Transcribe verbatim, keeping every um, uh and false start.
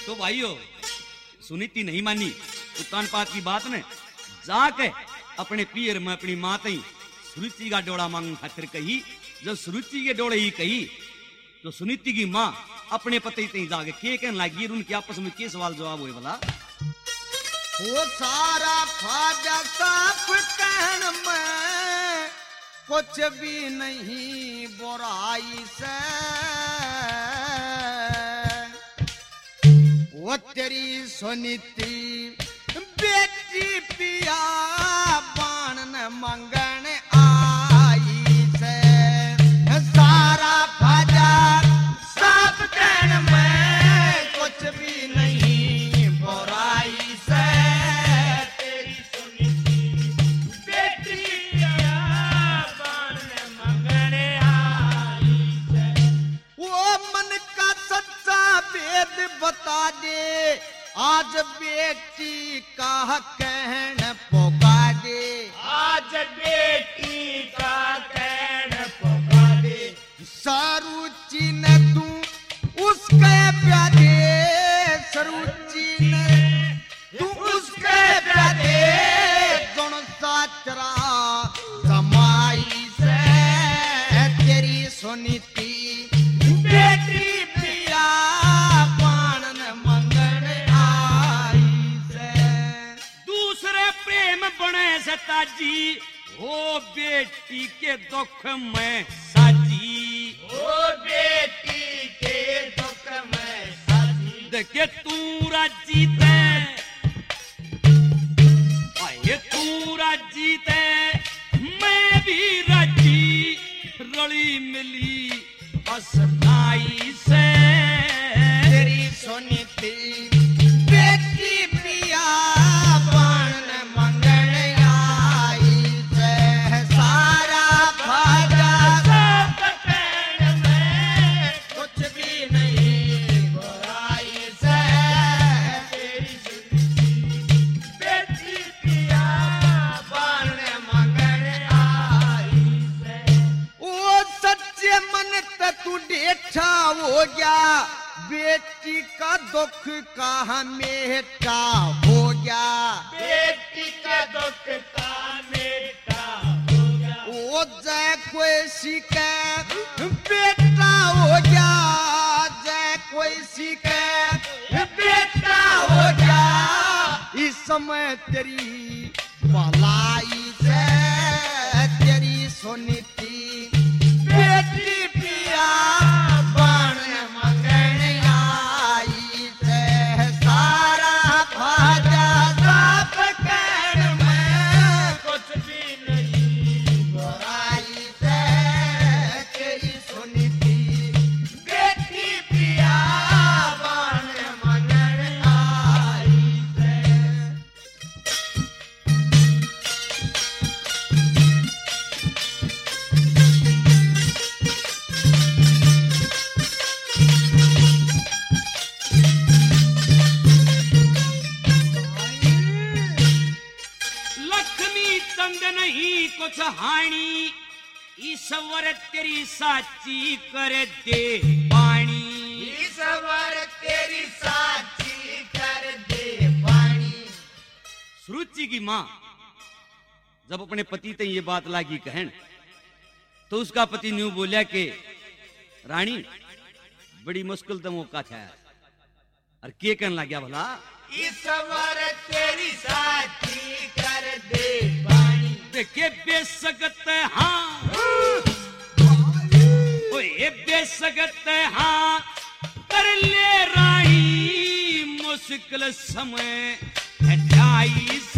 तो भाइयों सुनीति नहीं मानी उत्तान पात की बात ने जाके अपने पियर में अपनी माँ तई सुरुचि का डोड़ा मांग खातिर कही। जब सुरुचि के डोड़े ही कही तो सुनीति की माँ अपने पति तई जाके के कहने लगी। उनके आपस में के सवाल जवाब हुए भला। वो सारा फाजा साफ कहन में कुछ भी नहीं बुराई से, वो तेरी सुनीति बेटी पिया बाण न मंगन आई से। सारा फाजा साफ कहन में कुछ भी नहीं बुराई से, तेरी सुनीति बेटी पिया बाण न मंगन आई से। वो मन का सच्चा भेद बता दे, आज बेटी का कहन पुका दे, आज बेटी का कहन पुका दे। सरुचि ने तू उसके प्यादे, सरुचि ने तू उसके प्यादे, गुण साचरा समाई से, तेरी सुनीति बेटी पिया बाण न मंगन आई से। दूसरे प्रेम बने सताजी, ओ बेटी के दुख में साजी, ओ बेटी के दुख में साजी। देखे तू राजी ते, आए तू राजी ते, मैं भी राजी, रली मिली असनाई से, तेरी सुनीति बेटी पिया बाण न मंगन आई से। सारा फाजा साफ कहन में कुछ भी नहीं बुराई से, तेरी सुनीति बेटी पिया बाण न मंगन आई से। वो सच्चे मन ते तू डेठा हो गया, बेटी का दुख का मेटा हो गया, बेटी का दुख का मेटा हो गया। वो जय कोई सीखे बेटा हो गया, जय कोई सीखे बेटा हो गया। इस समय तेरी भलाई से, तेरी सुनीति बेटी पिया बाण न मंगन आई से। सारा फाजा साफ कहन में कुछ भी नहीं बुराई से, तेरी सुनीति बेटी पिया बाण न मंगन आई से। लक्ष्मी चंद नहीं कुछ हानि, ईश्वर तेरी साची कर दे पानी, ईश्वर तेरी साची कर दे पानी। सुरुचि की माँ जब अपने पति ते ये बात लागी कहन तो उसका पति न्यू बोलिया कि रानी बड़ी मुश्किल तो मौका था और के कहने लग गया भला। ईश्वर तेरी साची कर दे पानी, देखे बेसगत हाँ, ओए बेसगत हाँ, कर ले रानी मुश्किल समय हटाई